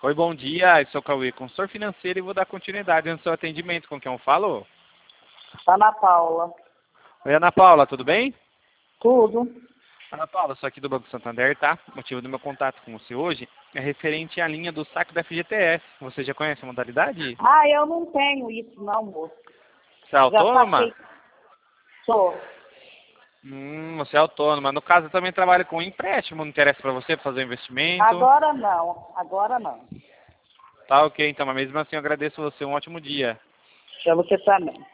Oi, bom dia. Eu sou o Cauê, consultor financeiro, e vou dar continuidade no seu atendimento. Com quem eu falo? Ana Paula. Oi, Ana Paula, tudo bem? Tudo. Ana Paula, sou aqui do Banco Santander, tá? O motivo do meu contato com você hoje é referente à linha do saque da FGTS. Você já conhece a modalidade? Ah, eu não tenho isso não, moço. Você é Já autônoma? saquei. Sou. Você é autônoma. No caso, eu também trabalho com empréstimo. Não interessa para você fazer um investimento? Agora não. Agora não. Tá ok, então. Mas mesmo assim, eu agradeço você. Um ótimo dia. Pra você também.